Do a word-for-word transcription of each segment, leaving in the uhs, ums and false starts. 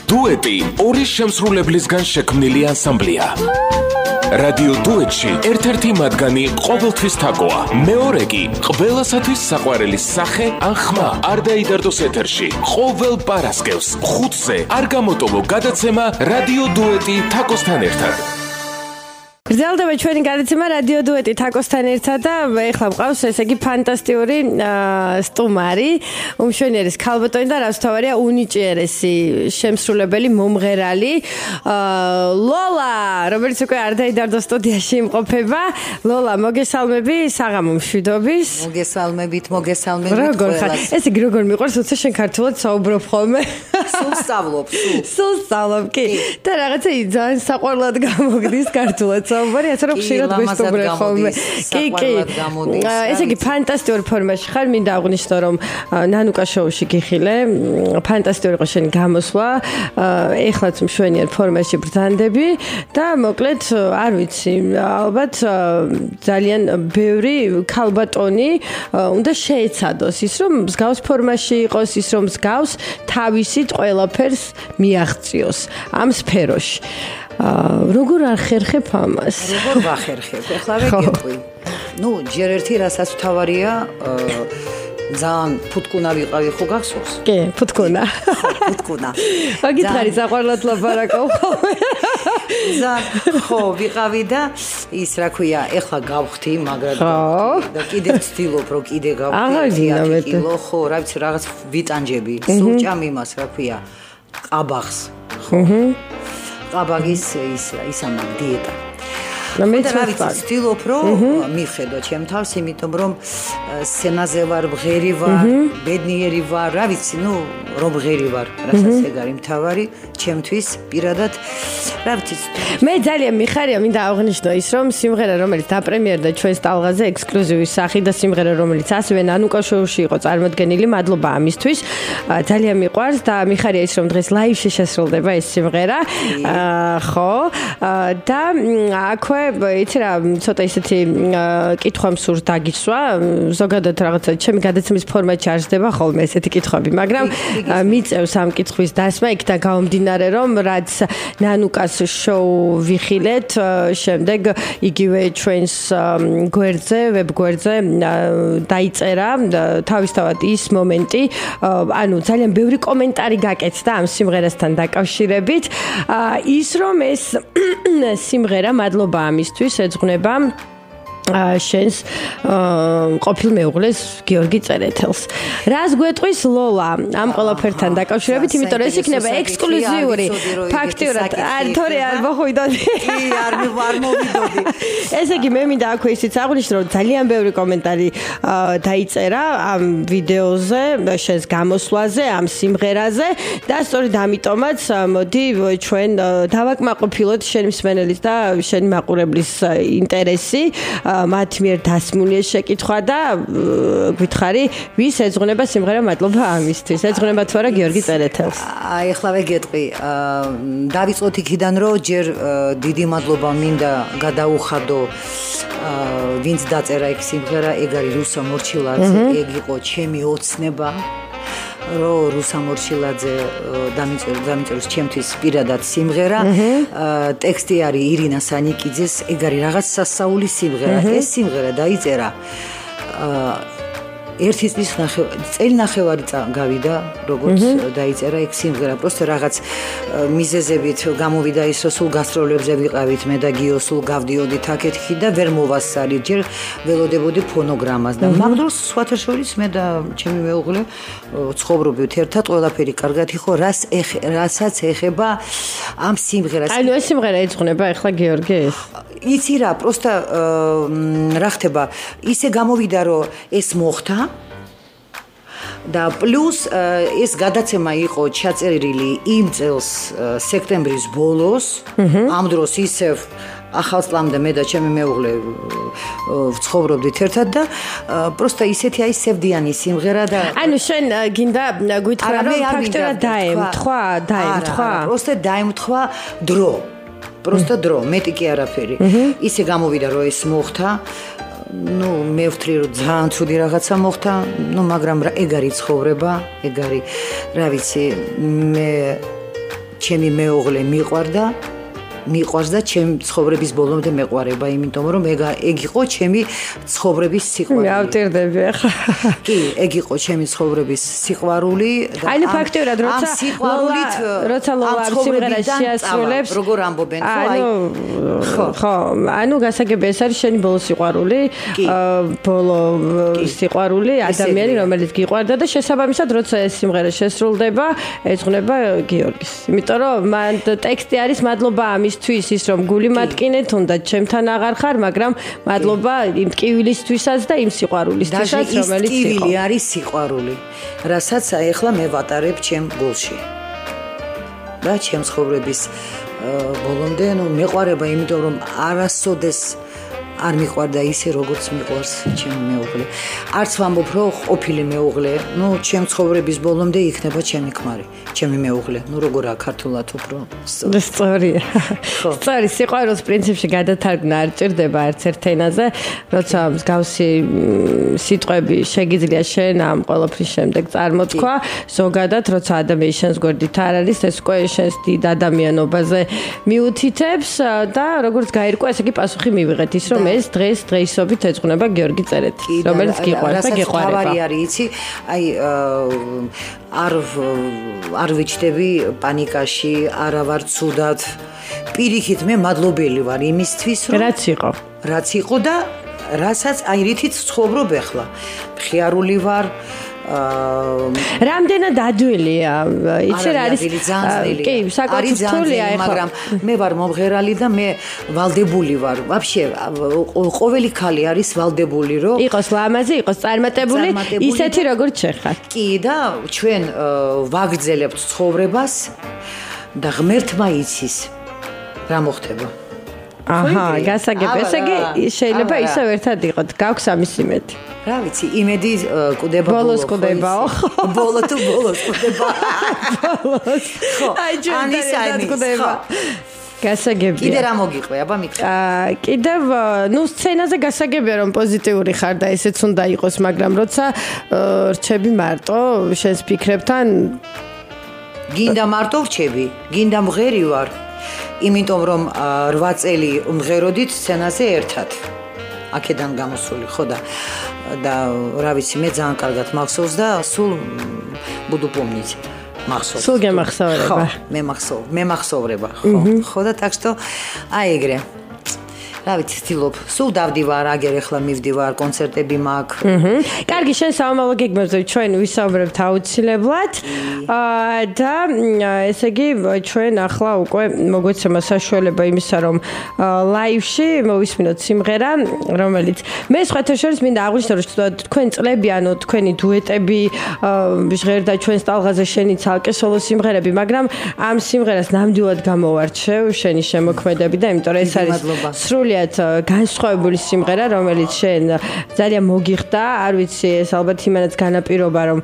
დუეტი ორი შემსრულებლისგან შექმნილი ანსამბლია. რადიო დუეტში ერთ-ერთი მათგანი ყოველთვის თაკოა, მეორე კი ყველასათვის საყვარელი სახე ან ხმა არ დაიდარდოს ეთერში. ყოველ პარასკევს ხუთზე არ გამოტოვო გადაცემა რადიო დუეტი თაკოსთან ერთად. გრძელდება ჩვენი გადაცემა რადიო დუეტი თაკოსთან ერთად და ეხლა მყავს ესე იგი ფანტასტიკური სტუმარი, უმშვენიერეს ქალბატონი და რაც თავარია უნიჭიერესი შემსრულებელი მომღერალი ლოლა, რომელიც უკვე არ დაიდარდოს სტუდიაში იმყოფება. ლოლა, მოგესალმები, საღამო მშვიდობის. მოგესალმებით, მოგესალმებით ყველას. ესე იგი როგორ მიყვარს, უცე შენ ქართულად საუბრობ ხოლმე. სულ სწავლობ, სულ. სულ სწავლობ, კი. და რაღაცა ძალიან საყვარლად გამოგდის ქართულად. საუბარი ასე რომ ხშირად გვესტუმრე ხოლმე. კი, კი. ესე იგი ფანტასტიკური ფორმაში ხარ, მინდა აღვნიშნო რომ ნანუკა შოუში გიხილე. ფანტასტიკური იყო შენი გამოსვლა. ეხლაც მშვენიერ ფორმაში ბრძანდები და მოკლედ არ ვიცი, ალბათ ძალიან ბევრი ქალბატონი უნდა შეეცადოს ის რომ მსგავს ფორმაში იყოს, ის რომ მსგავს თავისით ყველაფერს მიაღწიოს ამ სფეროში. როგორ არ ხერხებ ამას? როგორ ვახერხებ? ეხლა ვეკითხი. ნუ ჯერ ერთი რასაც თავარია ძალიან ფუტკუნა ვიყავი, ხო გახსოვს? კი, ფუტკუნა. ფუტკუნა. აგითხარი საყვარლად ლაპარაკობ ხოლმე. ძალიან ხო ვიყავი და ის რა ქვია, ეხლა გავხდი, მაგრამ და კიდე ვცდილობ რომ კიდე გავხდი ათი კილო, ხო, რა ვიცი, რაღაც ვიტანჯები, სურჭამ იმას, რა ქვია, ყაბაღს. ხო. ყაბაღის ის ის ამან დიეტა. მე ვცდილობ რომ მიხედო ჩემ თავს, იმიტომ რომ სცენაზე ვარ, ბღერი ვარ, ბედნიერი ვარ, რა ვიცი, ნუ რომ ბღერი ვარ, რასაც ეგ არის მთავარი ჩემთვის პირადად, რა ვიცი. მე ძალიან მიხარია, მინდა აღვნიშნო ის რომ სიმღერა რომელიც დაპრემიერდა ჩვენს ტალღაზე ექსკლუზივის სახით და სიმღერა რომელიც ასევე ნანუკა შოუში იყო წარმოდგენილი, მადლობა ამისთვის. ძალიან მიყვარს და მიხარია ის რომ დღეს ლაივში შესრულდება ეს სიმღერა. ხო და აქვე იცი რა, ცოტა ისეთი კითხვა მსურს დაგისვა, ზოგადად რაღაცა ჩემი გადაცემის ფორმატში არ ხდება ხოლმე ესეთი კითხვები, მაგრამ მიწევს ამ კითხვის დასმა იქიდან გამომდინარე რომ რაც ნანუკას შოუ ვიხილეთ, შემდეგ იგივე ჩვენს გვერდზე, ვებ გვერდზე დაიწერა თავისთავად ის მომენტი, ანუ ძალიან ბევრი კომენტარი გაკეთდა ამ სიმღერასთან დაკავშირებით, ის რომ ეს სიმღერა მადლობა ამისთვის ეძღვნება შენს ყოფილ მეუღლეს გიორგი წერეთელს. რას გვეტყვის ლოლა ამ ყველაფერთან დაკავშირებით, იმიტომ რომ ეს იქნება ექსკლუზიური ფაქტიურად. არ თორე არ მოხვიდოდი. კი, არ არ მოვიდოდი. ესე იგი მე მინდა აქვე ისიც აღვნიშნო რომ ძალიან ბევრი კომენტარი დაიწერა ამ ვიდეოზე, შენს გამოსვლაზე, ამ სიმღერაზე და სწორედ ამიტომაც მოდი ჩვენ დავაკმაყოფილოთ შენი მსმენელის და შენი მაყურებლის ინტერესი. მათ მიერ დასმული შეკითხვა და გითხარი, ვის ეძღვნება სიმღერა მადლობა ამისთვის? ეძღვნება თუ არა გიორგი წერეთელს? აი, ახლა ვეგეტყვი, დავიწყოთ იქიდან, რომ ჯერ დიდი მადლობა მინდა გადაუხადო ვინც დაწერა ეგ სიმღერა, ეგ არის რუსო მორჩილაძე, ეგ იყო ჩემი ოცნება. რო რუსა მორჩილაძე დამიწეროს ჩემთვის პირადად სიმღერა, ტექსტი არის ირინა სანიკიძეს, ეგ არის რაღაც სასაული სიმღერა. ეს სიმღერა დაიწერა ერთი წლის წელი ნახევარი გავიდა, როგორც დაიწერა ეგ სიმღერა. პროსტო რაღაც მიზეზებით გამოვიდა ის, რომ სულ გასტროლებზე ვიყავით მე და გიო, სულ გავდიოდით აქეთში და ვერ მოვასწარი, ჯერ ველოდებოდი ფონოგრამას და მაგ დროს სხვათა შორის მე და ჩემი მეუღლე ცხოვრობთ ერთად, ყველაფერი კარგად იყო, რას რასაც ეხება ამ სიმღერას. ანუ ეს სიმღერა ეძღვნება ახლა გიორგის? იცი რა, პროსტო რა ხდება, ისე გამოვიდა, რომ ეს მოხდა და პლუს ეს გადაცემა იყო ჩაწერილი იმ წელს სექტემბრის ბოლოს, ამ დროს ისევ ახალ წლამდე მე და ჩემი მეუღლე ვცხოვრობდით ერთად და პროსტა ისეთი აი სევდიანი სიმღერა და ანუ შენ გინდა გვითხრა რომ ფაქტურად დაემთხვა, დაემთხვა. პროსტა დაემთხვა დრო. პროსტა დრო, მეტი კი არაფერი. ისე გამოვიდა რომ ეს მოხდა. ну მე ვთვლი რომ ძალიან ცუდი რაღაცა მოხდა, ну მაგრამ ეგ არის ცხოვრება, ეგ არის, რა ვიცი, მე ჩემი მეუღლე მიყვარდა მიყვარს და ჩემ ცხოვრების ბოლომდე მეყვარება, იმიტომ რომ ეგ ეგ იყო ჩემი ცხოვრების სიყვარული. მე ავტირდები ახლა. კი, ეგ იყო ჩემი ცხოვრების სიყვარული და აი ფაქტიურად როცა სიყვარულით როცა ლოლა ამ სიმღერას შეასრულებს, როგორ ამბობენ, ხო, აი ხო, ხო, ანუ გასაგები ეს არის შენი ბოლო სიყვარული, ბოლო სიყვარული, ადამიანი, რომელიც გიყვარდა და შესაბამისად როცა ეს სიმღერა შესრულდება, ეძღვნება გიორგის. იმიტომ რომ მან ტექსტი არის მადლობა ამის თვის ის რომ გული მატკინე თუნდაც ჩემთან აღარ ხარ, მაგრამ მადლობა იმ ტკივილისთვისაც და იმ სიყვარულისთვისაც, რომელიც იყო. ტკივილი არის სიყვარული, რასაც ახლა მე ვატარებ ჩემ გულში. და ჩემ ცხოვრების ბოლომდე, ნუ მეყვარება, იმიტომ რომ არასოდეს არ მიყვარდა ისე როგორც მიყვარს ჩემი მეუღლე. არც ვამბობ რომ ყოფილი მეუღლე, ნუ ჩემ ცხოვრების ბოლომდე იქნება ჩემი ქმარი, ჩემი მეუღლე. ნუ როგორა ქართულად უფრო სწორია. სწორი, სიყვარულს პრინციპში გადათარგმნა არ ჭირდება არც ერთ ენაზე, როცა მსგავსი სიტყვები შეგიძლია შენ ამ ყოველფრის შემდეგ წარმოთქვა, ზოგადად როცა ადამიანის შენს გვერდით არ არის, ეს უკვე შენს დიდ ადამიანობაზე მიუთითებს და როგორც გაირკვა, ესე იგი პასუხი მივიღეთ ის რომ ეს დღეს დღეისობით ეძღვნება გიორგი წერეთი, რომელიც გიყვარს და გეყვარება. თავარი არის, იცი, აი არ არ ვიჩდები პანიკაში, არა ვარ ცუდად. პირიქით მე მადლობელი ვარ იმისთვის, რომ რაც იყო. რაც იყო და რასაც აი რითიც ცხოვრობ ახლა. მხიარული ვარ. რამდენად ადვილია, იცი რა არის? კი, საკუთარ რთულია ახლა, მაგრამ მე ვარ მომღერალი და მე ვალდებული ვარ. ვაფშე ყოველი ქალი არის ვალდებული, რომ იყოს ლამაზი, იყოს წარმატებული, ისეთი როგორც შეხარ. კი და ჩვენ ვაგრძელებთ ცხოვრებას და ღმერთმა იცის რა მოხდება. აჰა, გასაგები, ესე იგი შეიძლება ისევ ერთად იყოთ. გაქვს ამის იმედი. რა ვიცი, იმედი კუდება ბოლოს კუდებაო. ბოლო თუ ბოლოს კუდება. ბოლოს. აი ჯერ კუდება. გასაგებია. კიდე რა მოგიყვე, აბა მითხრა. აა კიდევ ნუ სცენაზე გასაგებია რომ პოზიტიური ხარ და ესეც უნდა იყოს, მაგრამ როცა რჩები მარტო შენს ფიქრებთან გინდა მარტო რჩები, გინდა მღერი ვარ. იმიტომ რომ რვა წელი მღეროდით სცენაზე ერთად. აქედან გამოსული, ხო და და რა ვიცი, მე ძალიან კარგად მახსოვს და სულ буду помнить. მახსოვს. სულ გემახსოვრება. ხო, მე მახსოვ, მე მახსოვრება, ხო. ხო და так что აი ეგრე. რა ვიცი, ვთილობ. სულ დავდივარ, აგერ ახლა მივდივარ, კონცერტები მაქვს. აჰა. კარგი, შენ საომალო გეგმებზე ჩვენ ვისაუბრებთ აუცილებლად. აა და ესე იგი ჩვენ ახლა უკვე მოგვეცემა საშუალება იმისა, რომ ლაივში მოვისმინოთ სიმღერა, რომელიც მე სხვათა შორის მინდა აღვნიშნო, რომ თქვენ წლები, ანუ თქვენი დუეტები, ჟღერდა ჩვენს ტალღაზე შენი ცალკე სოლო სიმღერები, მაგრამ ამ სიმღერას ნამდვილად გამოვარჩევ შენი შემოქმედები და იმიტომ რომ ეს არის სრული განსხვავებული სიმღერა, რომელიც შენ ძალიან მოგიხდა, არ ვიცი, ეს ალბათ იმანაც განაპირობა, რომ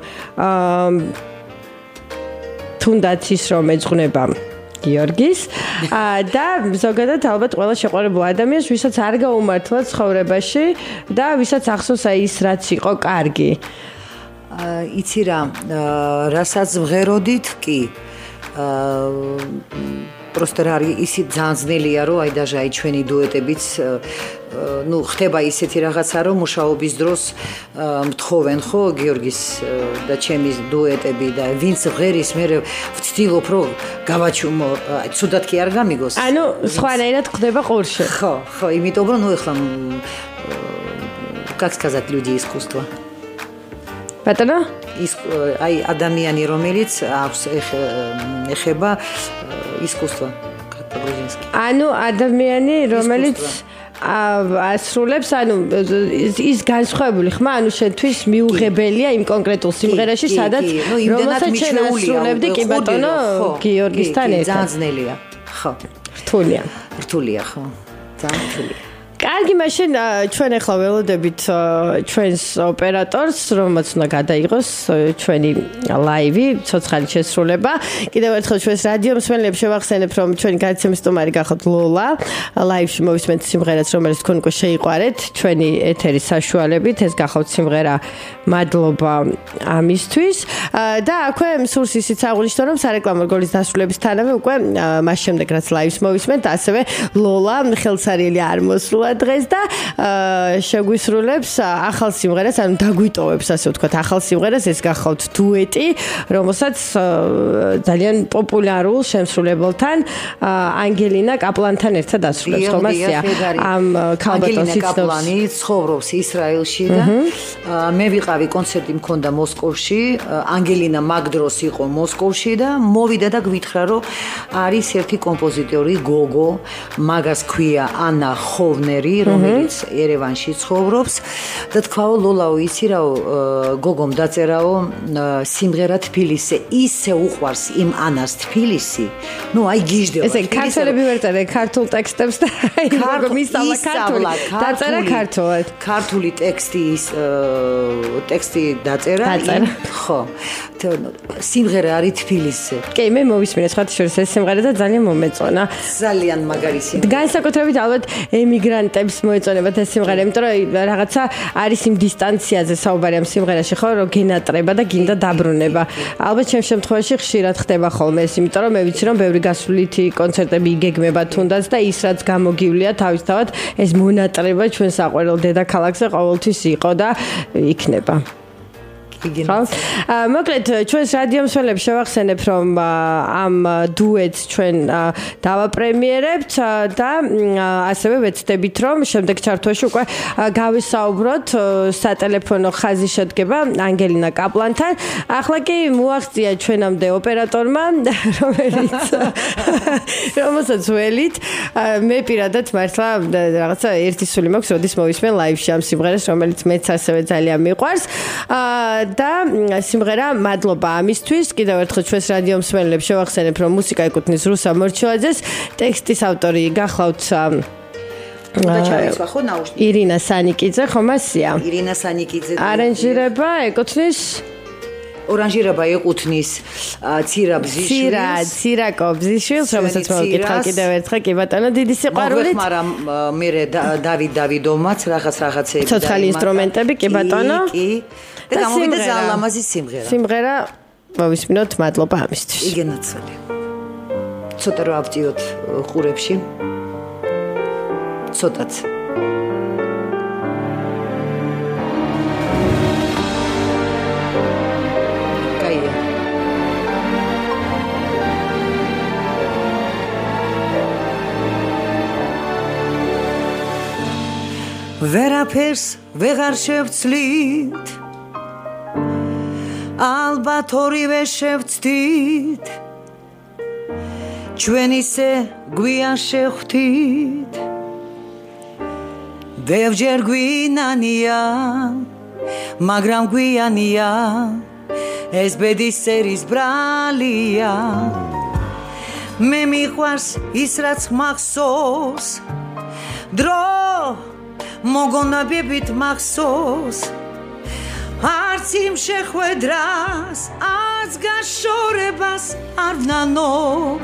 თუნდაც ის რომ ეძღვნება გიორგის და ზოგადად ალბათ ყველა შეყვარებულ ადამიანს, ვისაც არ გაუმართლა ცხოვრებაში და ვისაც ახსოვს აი ის რაც იყო კარგი. იცი რა, რასაც მღეროდით, კი. просто რა არის ისი ძალიან ძნელია რომ აი даже აი ჩვენი დუეტებიც ну ხდება ისეთი რაღაცა რომ მუშაობის დროს მთხოვენ ხო გიორგის და ჩემი დუეტები და ვინც ღერის მე ვცდილობ რომ გავაჩუმო აი ცუდად კი არ გამიგოს ანუ სხვანაირად ხდება ყურში ხო ხო იმიტომ რომ ну ეხლა как сказать люди искусство ბატონო ის აი ადამიანი რომელიც აქვს ეხება искусство по-грузински. ანუ ადამიანი რომელიც ასრულებს ანუ ის განსხვავებული ხმა ანუ შენთვის მიუღებელია იმ კონკრეტულ სიმღერაში სადაც რომელსაც შენ ასრულებდი კი ბატონო გიორგისთან ერთად. ძალიან ძნელია. ხო. რთულია. რთულია ხო. ძალიან რთულია. კარგი, მაშინ ჩვენ ახლა ველოდებით ჩვენს ოპერატორს, რომელსაც უნდა გადაიღოს ჩვენი ლაივი, ცოცხალი შესრულება. კიდევ ერთხელ ჩვენს რადიო მსმენელებს შევახსენებ, რომ ჩვენი გადაცემის სტუმარი გახოთ ლოლა. ლაივში მოვისმენთ სიმღერას, რომელიც თქვენ უკვე შეიყვარეთ ჩვენი ეთერის საშუალებით. ეს გახავთ სიმღერა მადლობა ამისთვის. და აქვე მსურს ისიც აღვნიშნო, რომ სარეკლამო რგოლის დასრულებისთანავე უკვე მას შემდეგ რაც ლაივს მოვისმენთ, ასევე ლოლა ხელსარიელი არ მოსულა დღეს და შეგვისრულებს ახალ სიმღერას, ანუ დაგვიტოვებს, ასე ვთქვათ, ახალ სიმღერას. ეს გახავთ დუეტი, რომელსაც ძალიან პოპულარულ შემსრულებელთან ანგელინა კაპლანთან ერთად ასრულებს, ხომ ასეა? ამ ქალბატონს იცნობს. ანგელინა კაპლანი ცხოვრობს ისრაელში და მე ვიყავი კონცერტი მქონდა მოსკოვში. ანგელინა მაგდროს იყო მოსკოვში და მოვიდა და გვითხრა, რომ არის ერთი კომპოზიტორი გოგო, მაგას ქვია ანა ხოვნერი, რომელიც ერევანში ცხოვრობს და თქვაო ლოლაო, იცი რაო, გოგომ დაწერაო სიმღერა თბილისზე, ისე უყვარს იმ ანას თბილისი. ნუ აი გიждდება. ესე ქართველები ვერ წერენ ქართულ ტექსტებს და აი გოგომ ისწავლა ქართული. დაწერა ქართულად. ქართული ტექსტის ტექსტი დაწერა. ხო. სიმღერა არის თბილისზე. კი, მე მოვისმინე სხვა შორის ეს სიმღერა და ძალიან მომეწონა. ძალიან მაგარი სიმღერა. განსაკუთრებით ალბათ ემიგრანტებს მოეწონებათ ეს სიმღერა, იმიტომ რომ რაღაცა არის იმ დისტანციაზე საუბარი ამ სიმღერაში, ხო, რომ გენატრება და გინდა დაბრუნება. ალბათ ჩემს შემთხვევაში ხშირად ხდება ხოლმე ეს, იმიტომ რომ მე ვიცი რომ ბევრი გასვლითი კონცერტები იგეგმება თუნდაც და ის რაც გამოგივლია თავისთავად ეს მონატრება ჩვენ საყვარელ დედაქალაქზე ყოველთვის იყო და იქნება. მოკლედ ჩვენს რადიო მსმენელებს შევახსენებ, რომ ამ დუეტს ჩვენ დავაპრემიერებთ და ასევე ვეცდებით, რომ შემდეგ ჩართვაში უკვე გავისაუბროთ სატელეფონო ხაზი შედგება ანგელინა კაპლანთან. ახლა კი მოაღწია ჩვენამდე ოპერატორმა, რომელიც რომელსაც ველით მე პირადად მართლა რაღაცა ერთი სული მაქვს, როდის მოვისმენ ლაივში ამ სიმღერას, რომელიც მეც ასევე ძალიან მიყვარს. და სიმღერა მადლობა ამისთვის. კიდევ ერთხელ ჩვენს რადიო მსმენელებს შევახსენებ, რომ მუსიკა ეკუთვნის რუსა მორჩილაძეს, ტექსტის ავტორი გახლავთ ირინა სანიკიძე, ხომ ასია? ირინა სანიკიძე. არანჟირება ეკუთვნის ორანჟირება ეკუთვნის ცირა ბზიშვილს. ცირა, ცირა კობზიშვილს, რომელსაც მოვკითხავ კიდევ ერთხელ, კი ბატონო, დიდი სიყვარულით. მაგრამ მე დავით დავიდოვმაც რაღაც რაღაცები და ცოცხალი ინსტრუმენტები, კი ბატონო. კი. და გამოვიდა ზალამაზი სიმღერა. სიმღერა მოვისმინოთ მადლობა ამისთვის. იგენაცველი. ცოტა რა ავწიოთ ყურებში. ცოტაც. კაია. ვერაფერს ვეღარ შევცლით, ალბათ ორივე შევცდით, ჩვენ ისე გვიან შევხვდით, ბევრჯერ გვინანია, მაგრამ გვიანია, ეს ბედის სერის ბრალია. მე მიყვარს ის რაც მახსოვს, დრო მოგონებებით მახსოვს, არც იმ შეხვედრას, არც გაშორებას არ ვნანობ.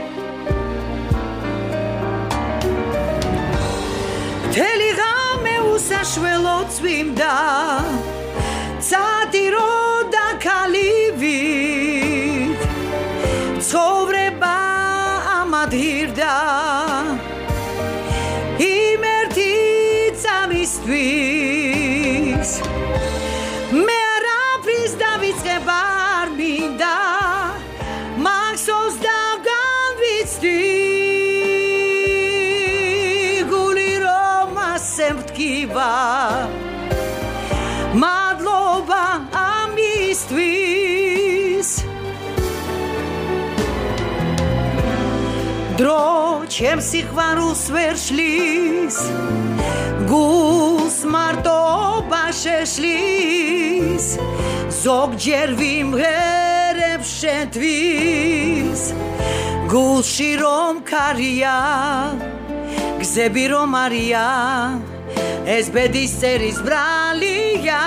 მთელი ღამე უსაშველო წვიმდა, წადირო და ქალივით, ცხოვრება ამადირდა იმ ერთი წამისთვის. მე არაფრის დავიწყებ არ მინდა, მახსოვს და განვიცდი, გული რომ ასე მტკივა, მადლობა ამისთვის. დრო ჩემს სიყვარულს ვერ შლის, გულს მარტობა შეშლის, ზოგჯერ ვიმღერებ შენთვის, გულში რომ ქარია, გზები რომ არია ეს ბედის წერის ბრალია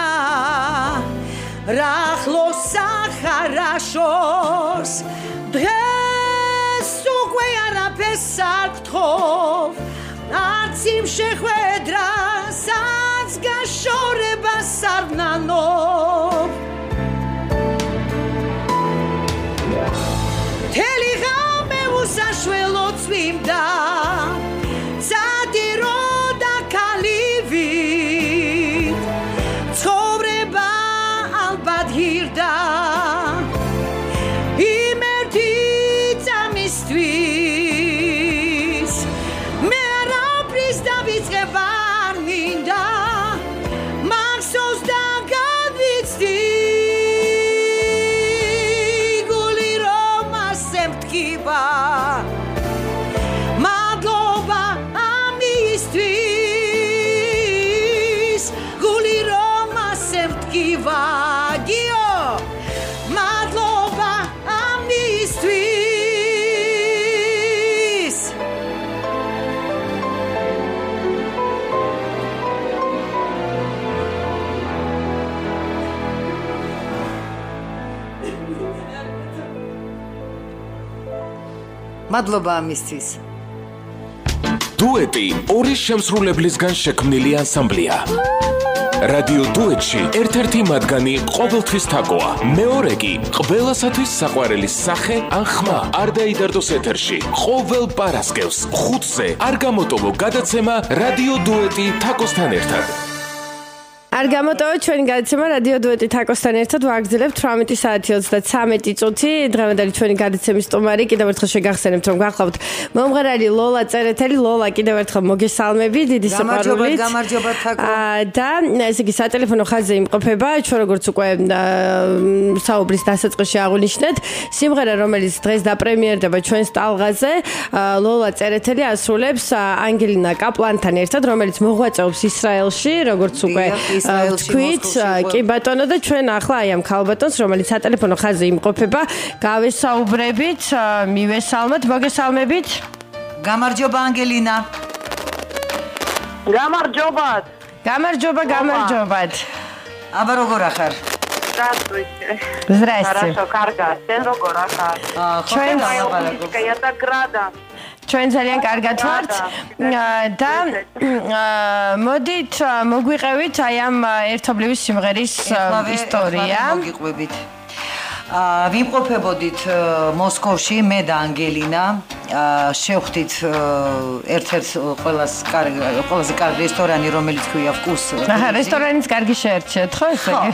რა ახლოს სახარაშოს დღეს უკვე არაფერს არ გთხოვ არც იმ შეხვედრასაც გაშორებას არ ვნანობ მთელი ღამე უსაშველო წვიმდა სადირო და ქალივით ცხოვრება ალბათ ჰირდა იმერთი წამისთვის მე არაფრის დავიწყებ არ მინდა მახსოვს და გადვიცდი გული რომ ასე მткиვა მადლობა ამისთვის გული რომ ასე მткиვა გიო მადლობა ამისთვის მადლობა ამისთვის დუეტი ორი შემსრულებლისგან შექმნილი ანსამბლია. რადიო დუეტში ერთ-ერთი მათგანი ყოველთვის თაგვია. მეორე კი ყველასათვის საყვარელი სახე ან ხმა არ დაიდარდოს ეთერში. ყოველ პარასკევს ხუთზე არ გამოტოვო გადაცემა რადიო დუეტი თაკოსთან ერთად. არ გამოტოვოთ ჩვენი გადაცემა რადიო დუეტი თაკოსთან ერთად ვაგრძელებთ თვრამეტი საათი ოცდათსამეტი წუთი დღევანდელი ჩვენი გადაცემის სტუმარი კიდევ ერთხელ შეგახსენებთ რომ გახლავთ მომღერალი ლოლა წერეთელი ლოლა კიდევ ერთხელ მოგესალმები დიდი სიყვარულით გამარჯობა თაკო და ესე იგი სატელეფონო ხაზზე იმყოფება ჩვენ როგორც უკვე საუბრის დასაწყისში აღვნიშნეთ სიმღერა რომელიც დღეს დაპრემიერდება ჩვენს ტალღაზე ლოლა წერეთელი ასრულებს ანგელინა კაპლანთან ერთად რომელიც მოღვაწეობს ისრაელში როგორც უკვე თქვით, კი ბატონო და ჩვენ ახლა აი ამ ქალბატონს, რომელიც სატელეფონო ხაზზე იმყოფება, გავესაუბრებით, მივესალმოთ, მოგესალმებით. გამარჯობა ანგელინა. გამარჯობათ. გამარჯობა, გამარჯობათ. აბა როგორ ახარ? Здравствуйте. Здрасте. Хорошо, კარგა. შენ როგორ ახარ? ჩვენ я так рада. ჩვენ ძალიან კარგად ვართ და მოდით მოგვიყევით აი ამ ერთობლივი სიმღერის ისტორია. მოგიყვებით. ვიმყოფებოდით მოსკოვში მე და ანგელინა შევხვდით ერთ-ერთ ყველაზე კარგი ყველაზე კარგი რესტორანი რომელიც ქვია ვკუს. აჰა, რესტორანის კარგი შეერჩეთ, ხო ესე იგი?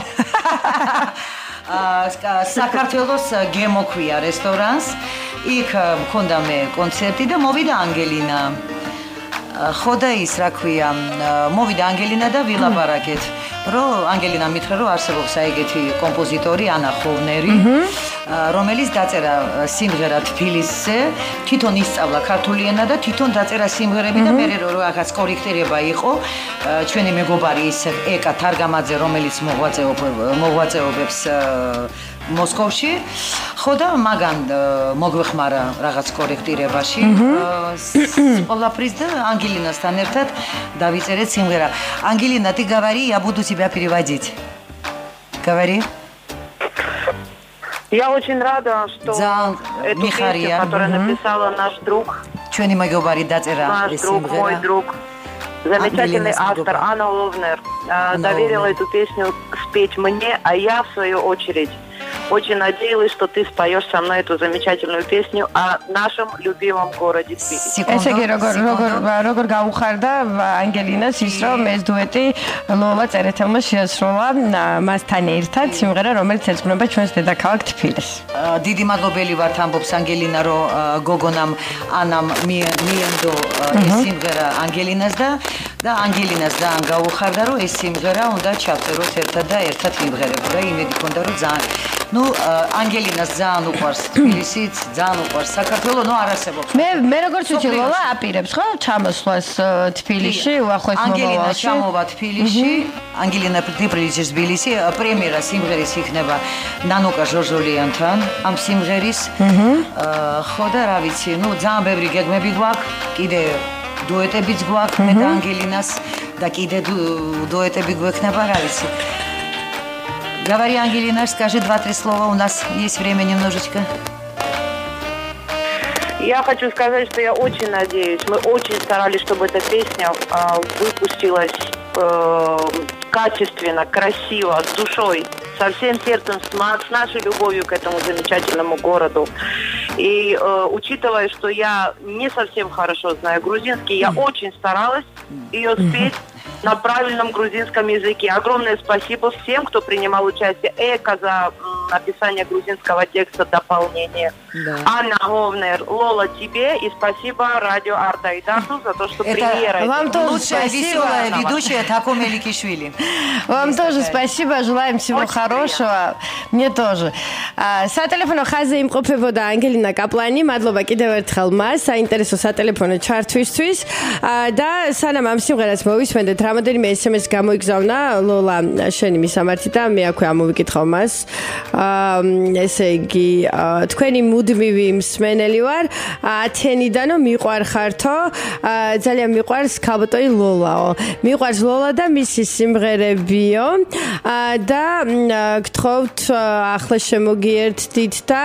საქართველოს გემო ქვია რესტორანს. იქ მქონდა მე კონცერტი და მოვიდა ანგელინა. ხო და ის რა ქვია, მოვიდა ანგელინა და ვილაპარაკეთ, რომ ანგელინა მითხრა რომ არსებობს ეგეთი კომპოზიტორი ანა ხოვნერი, რომელიც დაწერა სიმღერა თბილისზე, თვითონ ისწავლა ქართული ენა და თვითონ დაწერა სიმღერები და მე რო რაღაც კორექტირება იყო, ჩვენი მეგობარი ის ეკა თარგამაძე, რომელიც მოღვაწეობებს მოსკოვში, ხო და მაგან მოგვეხმარა რაღაც კორექტირებაში. ყველაფრის და ангелинасთან ერთად დავიწერეთ სიმღერა. Ангелина, ты говори, я буду тебя переводить. Говори. Я очень рада, что эту песню, которую написала наш друг. Ჩვენი მეგობარი დაწერა Наш друг, мой друг. Замечательный автор Анна Ловнер доверила эту песню спеть мне, а я в свою очередь очень надеялась, что ты споешь со мной эту замечательную песню о нашем любимом городе Тбилиси. ესე იგი როგორ როგორ როგორ გაუხარდა ანგელინას ის რომ ეს დუეტი ლოლა წერეთელმა შეასრულა მასთან ერთად სიმღერა რომელიც ეძღვნება ჩვენს დედაქალაქ თბილისს. დიდი მადლობელი ვართ ამბობს ანგელინა რომ გოგონამ ანამ მიენდო ეს სიმღერა ანგელინას და და ანგელინას ძალიან გაუხარდა რომ ეს სიმღერა უნდა ჩავწეროთ ერთად და ერთად ვიმღერებო და იმედი ქონდა რომ ძალიან ну ანგელინას ძალიან უყვარს თბილისიც ძალიან უყვარს საქართველო ну არ არსებობს მე მე როგორც ვიცი ლოლა აპირებს ხო ჩამოსვლას თბილისში უახლოეს მომავალში ანგელინა ჩამოვა თბილისში ანგელინა პრიprilis თბილისი პრემიერა სიმღერის იქნება ნანოკა ჟორჟოლიანთან ამ სიმღერის ხო და რა ვიცი ну ძალიან ბევრი გეგმები გვაქვს კიდე дуэтებიც გვაქვს მე და ანგელინას და კიდე дуэтები გვექნება, რა ვიცი. Говори, Ангелина, скажи два-три слова, у нас есть время немножечко. Я хочу сказать, что я очень надеюсь, мы очень старались, чтобы эта песня э, выпустилась э, качественно, красиво, с душой, со всем сердцем, с, с нашей любовью к этому замечательному городу. И э, учитывая, что я не совсем хорошо знаю грузинский, я очень старалась ее спеть на правильном грузинском языке. Огромное спасибо всем, кто принимал участие. Эко за написание грузинского текста, дополнение. Да. Анна Говнер, Лола, тебе и спасибо радио Арта и Дарту за то, что это премьера. Вам тоже лучшая веселая ведущая Тако Меликишвили. Вам тоже спасибо, желаем всего хорошего. Мне тоже. სატელეფონო ხაზზე იმყოფებოდა ანგელინა კაპლანი. მადლობა კიდევ ერთხელ მას საინტერესო სატელეფონო ჩართვისთვის და სანამ ამ სიმღერას მოვისმენდეთ, რამოდენიმე ესემეს გამოიგზავნა ლოლა შენი მისამართი და მე აქვე ამოვიკითხავ მას. ესე იგი თქვენი მუდმივი მსმენელი ვარ ათენიდანო მიყვარხართო ძალიან მიყვარს ქალბატონი ლოლაო მიყვარს ლოლა და მისი სიმღერებიო და გთხოვთ ახლა შემოგიერთდით და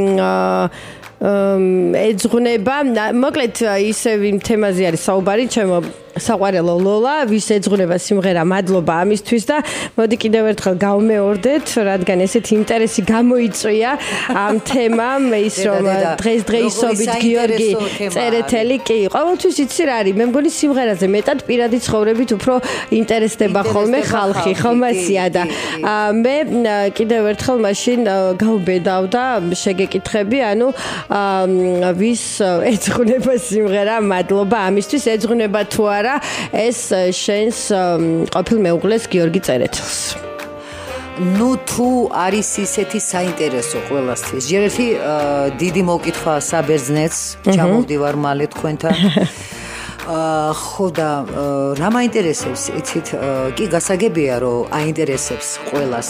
ეძღვნება მოკლედ ისევ იმ თემაზე არის საუბარი ჩემო საყვარელო ლოლა ვის ეძღვნება სიმღერა მადლობა ამისთვის და მოდი კიდევ ერთხელ გავმეორდეთ რადგან ესეთი ინტერესი გამოიწვია ამ თემამ ის რომ დღეს დღეისობით გიორგი წერეთელი კი ყოველთვის იცი რა არის მე მგონი სიმღერაზე მეტად პირადი ცხოვრებით უფრო ინტერესდება ხოლმე ხალხი ხომასია და მე კიდევ ერთხელ მაშინ გავბედავ და შეგეკითხები ანუ ვის ეძღვნება სიმღერა მადლობა ამისთვის ეძღვნება თუ არა ეს შენს ყოფილ მეუღლეს გიორგი წერეთელს. ნუ თუ არის ისეთი საინტერესო ყველასთვის. ჯერეთი დიდი მოკითხვა საბერძნეთს, ჩამოვდივარ მალე თქვენთან. ხო და რა მაინტერესებს, იცით, კი გასაგებია რომ აინტერესებს ყველას.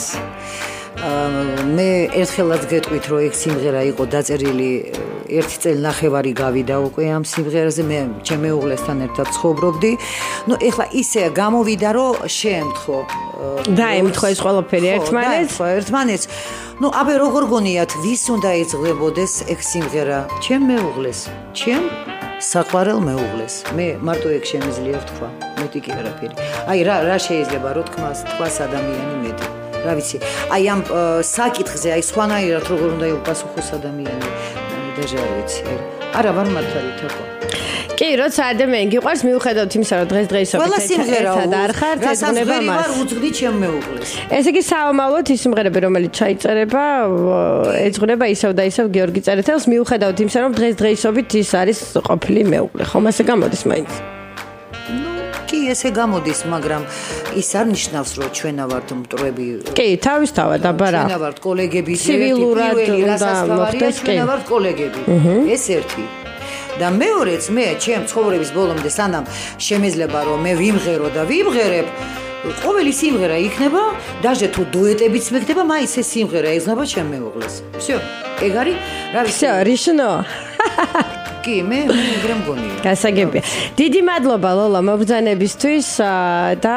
მე ერთხელაც გეტყვით რომ ეგ სიმღერა იყო დაწერილი ერთი წელნახევარი გავიდა უკვე ამ სიმღერაზე მე ჩემ მეუღლესთან ერთად ცხოვრობდი. ნუ ეხლა ისე გამოვიდა რომ შეემთხო. დაემთხო ეს ყველაფერი ერთმანეთს. ხო, ერთმანეთს. ნუ აბე როგორ გონიათ ვის უნდა ეძღლებოდეს ეგ სიმღერა? ჩემ მეუღლეს. ჩემ საყვარელ მეუღლეს. მე მარტო ეგ შემიძლია ვთქვა. მეტი კი არაფერი. აი რა რა შეიძლება რო თქმას თქواس ადამიანი მეტი. რა ვიცი, აი ამ საკითხზე, აი სხვანაირად როგორ უნდა იუპასუხოს ადამიანი, დაჟე არ ვიცი. არა ვარ მართალი თქო. კი, როცა ადამიანი გიყვარს, მიუხედავად იმისა, რომ დღეს-დღეისობით ერთად არ ხართ, ეძღვნება მას. ვარ უძღდი ჩემ მეუღლეს. ესე იგი საომავლოდ ის სიმღერები, რომელიც ჩაიწერება, ეძღვნება ისევ და ისევ გიორგი წერეთელს, მიუხედავად იმისა, რომ დღეს-დღეისობით ის არის ყოფილი მეუღლე. ხომ ასე გამოდის მაინც? კი, ესე გამოდის, მაგრამ ის არ ნიშნავს, რომ ჩვენა ვართ მტრები. კი, თავისთავად, აბა რა. ჩვენა ვართ კოლეგები, ცივილურად უნდა მოხდეს, კი. ჩვენა ვართ კოლეგები. ეს ერთი. და მეორეც მე ჩემ ცხოვრების ბოლომდე სანამ შემეძლება რომ მე ვიმღერო და ვიმღერებ ყოველი სიმღერა იქნება დაჟე თუ დუეტებიც მეკდება მაინც ეს სიმღერა ეგზნება ჩემ მეუღლეს. всё. ეგ არის რა ვიცი. всё, решено. კი, მე მე ეგრე მგონია. გასაგებია. დიდი მადლობა ლოლა მობრძანებისთვის და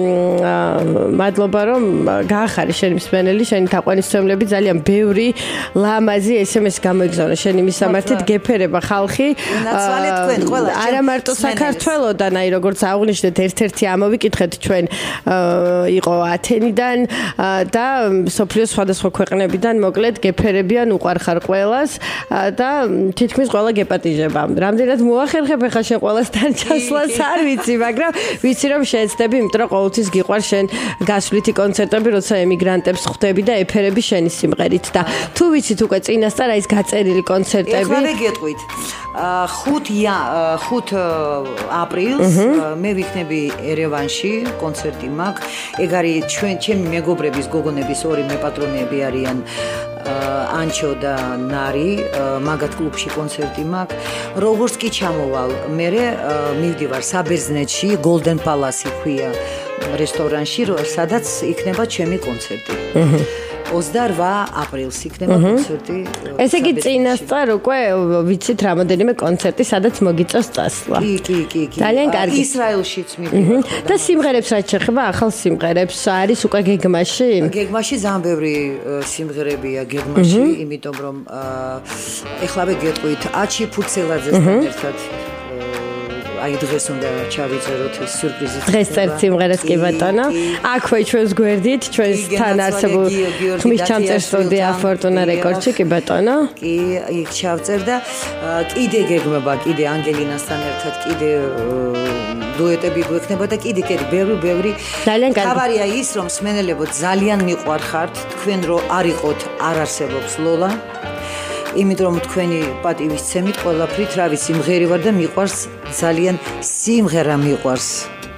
მადლობა რომ გაახარე შენი მსმენელი, შენი თაყვანისმცემლები ძალიან ბევრი ლამაზი ესემეს გამოიგზავნა შენი მისამართით გეფერება ხალხი. ნაცვალეთ თქვენ ყველა. არა მარტო საქართველოდან, აი როგორც აღვნიშნეთ, ერთ-ერთი ამოვიკითხეთ ჩვენ იყო ათენიდან და სოფლიოს სხვადასხვა ქვეყნებიდან მოკლედ გეფერებიან უყარხარ ყველას და თითქმის ყველა გეპატი რამდენად მოახერხებ ახლა შენ ყველასთან ჩასვლას არ ვიცი, მაგრამ ვიცი რომ შეეცდები, იმიტომ რომ ყოველთვის გიყვარს შენ გასვლითი კონცერტები, როცა ემიგრანტებს ხვდები და ეფერები შენი სიმღერით და თუ ვიცით უკვე წინასწარ ის გაწერილი კონცერტები. ეხლა ვეგეტყვით. ხუთ აპრილს მე ვიქნები ერევანში, კონცერტი მაქვს. ეგ არის ჩვენ ჩემი მეგობრების, გოგონების ორი მეპატრონეები არიან. ანჩო და ნარი მაგათ კლუბში კონცერტი მაქვს. როგორც კი ჩამოვალ, მე მივდივარ საბერძნეთში, Golden Palace ქვია რესტორანში, სადაც იქნება ჩემი კონცერტი. ოცდაორვა აპრილს იქნება კონცერტი. ესე იგი წინასწარ უკვე ვიცით რამოდენიმე კონცერტი, სადაც მოგიწევს წასვლა. კი, კი, კი, კი. ძალიან კარგი. ისრაელშიც მივიდა. და სიმღერებს რაც შეეხება ახალ სიმღერებს არის უკვე გეგმაში? გეგმაში ძალიან ბევრი სიმღერებია გეგმაში, იმიტომ რომ ეხლავე გეტყვით აჩი ფუცელაძესთან ერთად აი დღეს უნდა ჩავიწეროთ ეს სიურპრიზი. დღეს წერთ სიმღერას კი ბატონო. აქვე ჩვენს გვერდით, ჩვენთან არსებულ ხმის ჩამწერ სტუდია ფორტუნა რეკორდში კი ბატონო. კი, იქ ჩავწერ და კიდე გეგმება, კიდე ანგელინასთან ერთად კიდე დუეტები გვექნება და კიდე კიდე ბევრი ბევრი. ძალიან კარგი. თავარია ის რომ მსმენელებო ძალიან მიყვარხართ, თქვენ რო არ იყოთ, არ არსებობს ლოლა. იმიტომ რომ თქვენი პატივისცემით ყველაფრით რა ვიცი მღერი ვარ და მიყვარს ძალიან სიმღერა მიყვარს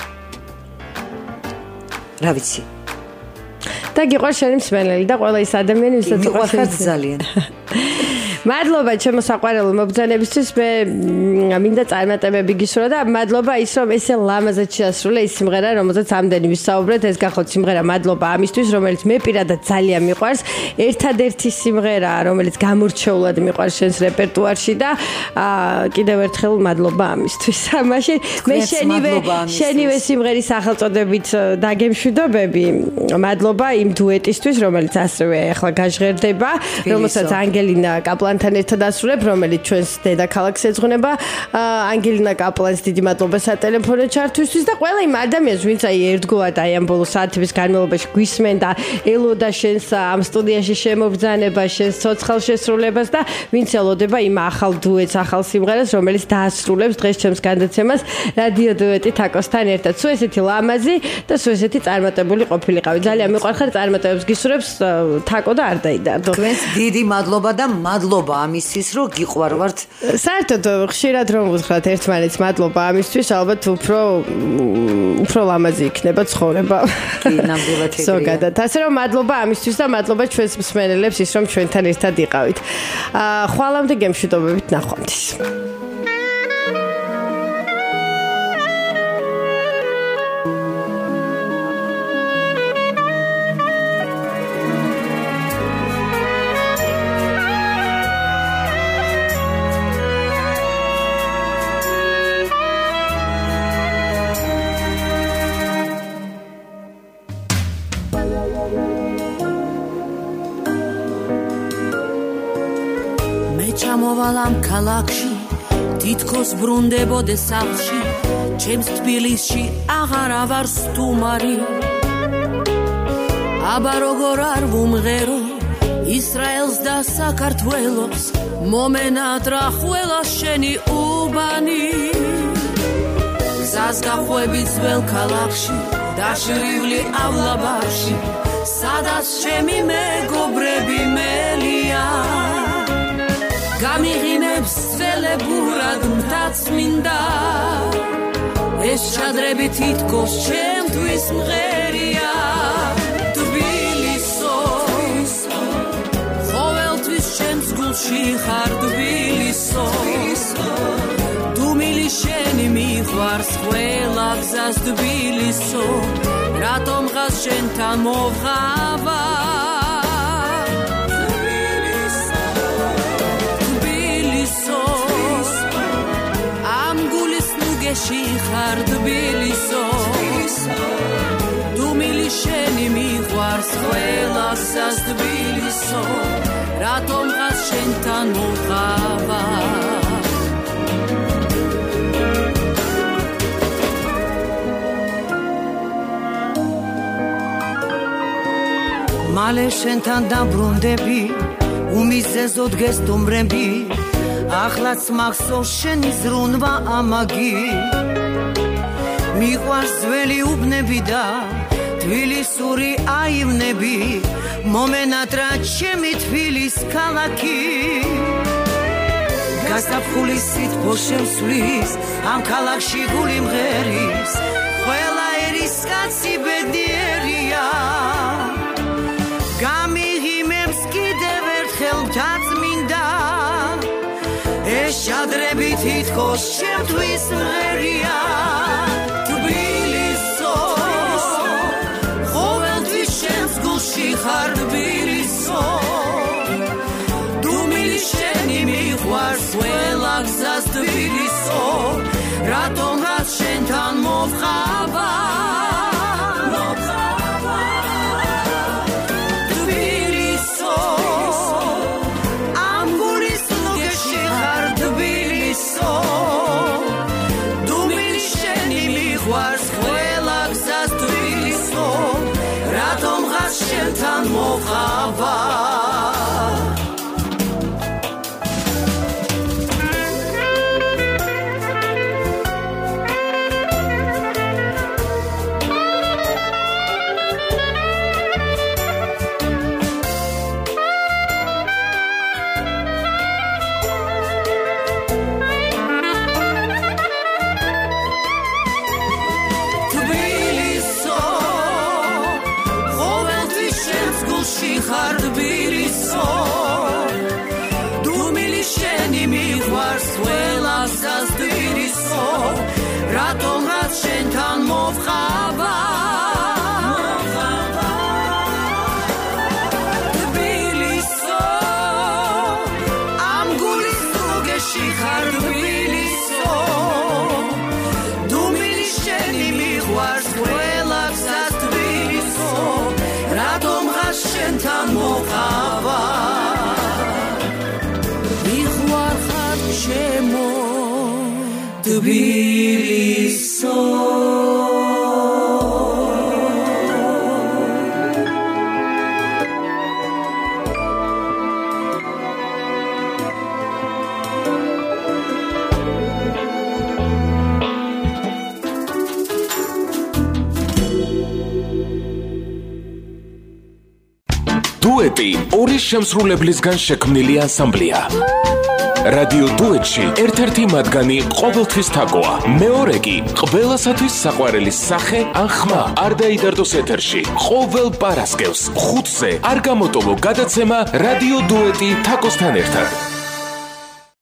რა ვიცი და გიყვარს შენი მსმენელი და ყველა ის ადამიანი ვისაც მიყვარხარ ძალიან მადლობა ჩემო საყვარელო მობრძანებისთვის მე მინდა წარმატებები გისურვა და მადლობა ის რომ ესე ლამაზად შეასრულე ის სიმღერა რომელზეც ამდენი ვისაუბრეთ ეს გახოთ სიმღერა მადლობა ამისთვის რომელიც მე პირადად ძალიან მიყვარს ერთადერთი სიმღერა რომელიც გამორჩეულად მიყვარს შენს რეპერტუარში და კიდევ ერთხელ მადლობა ამისთვის მაშინ მე შენივე შენივე სიმღერის სახელწოდებით დაგემშვიდობები მადლობა იმ დუეტისთვის რომელიც ასევე ახლა გაჟღერდება რომელსაც ანგელინა კაპლანი თან ერთად ასრულებ, რომელიც ჩვენს დედაქალაქს ეძღვნება. ანგელინა კაპლანს დიდი მადლობა სატელეფონო ჩართვისთვის და ყველა იმ ადამიანს, ვინც აი ერთგულად აი ამ ბოლო საათების განმავლობაში გვისმენ და ელოდა შენს ამ სტუდიაში შემობრძანებას, შენს ცოცხალ შესრულებას და ვინც ელოდება იმ ახალ დუეტს, ახალ სიმღერას, რომელიც დაასრულებს დღეს ჩემს განაცემას რადიო დუეტი თაკოსთან ერთად. სულ ესეთი ლამაზი და სულ ესეთი წარმატებული ყოფილიყავი. ძალიან მიყვარხარ წარმატებებს გისურვებს თაკო და არ დაიდარდო. თქვენს დიდი მადლობა და მადლობა ამისთვის რომ გიყვარვართ. საერთოდ ხშირად რომ ვუთხრათ ერთმანეთს მადლობა ამისთვის, ალბათ უფრო უფრო ლამაზი იქნება ცხოვრება. კი, ნამდვილად ეგრეა. ზოგადად. ასე რომ მადლობა ამისთვის და მადლობა ჩვენს მსმენელებს ის რომ ჩვენთან ერთად იყავით. აა ხვალამდე გემშვიდობებით ნახვამდის. ჩამოვალამ ქალაქში თითქოს ბრუნდებოდე სახლში ჩემს თბილისში აღარა ვარ სტუმარი აბა როგორ არ ვუმღერო ისრაელს და საქართველოს მომენატრა ხველა შენი უბანი გზას გახვევი ძველ ქალაქში დაშრივლი ავლაბაში სადაც ჩემი მეგობრები მელია გამიღინებს ძველებურად მთაწმინდა ეს ჩადრები თითქოს ჩემთვის მღერია თბილისო ყოველთვის ჩემს გულში ხარ თბილისო თუ მილი შენი მიყვარს ყველა გზას თბილისო რატომ ღას შენთან მოვღავა ში ხარ თბილისო თუ მილი შენი მიყვარს ყველა გზას თბილისო რატომ ღას შენთან მოვღავა მალე შენთან დაბრუნდები უმიზეზოდ გესტუმრები ახლაც მახსოვს შენი ზრუნვა ამაგი მიყვარს ძველი უბნები და თბილისური აივნები მომენატრა ჩემი თბილის ქალაქი გასაფხულის სითბო შემსვლის ამ ქალაქში გული მღერის ყველა ერის კაცი ბედნიერია გამიღიმებს კიდევ ერთხელ მთაწმინდა ეს ჩადრები თითქოს ჩემთვის მღერია თბილისო ყოველთვის ჩემს გულში ხარ თბილისო დუმილი შენი მიყვარს ყველა გზას თბილისო რატომღაც შენთან მოვხავა შენთან მოხავა რატომღაც შენთან მოვხავა თბილისო ამ გულის ზურგში ხარ თბილისო დუმილი შენი მიყვარს ყველა გზას თბილისო რატომღაც შენთან მოვხავა მიყვარ ხარ ჩემო Tbilisi Dueti ორი შემსრულებლისგან შექმნილი ანსამბლია. რადიო დუეტში ერთ-ერთი მათგანი ყოველთვის თაგვია. მეორე კი ყველასათვის საყვარელი სახე ან ხმა არ დაიდარდოს ეთერში. ყოველ პარასკევს ხუთზე არ გამოტოვო გადაცემა რადიო დუეტი თაკოსთან ერთად.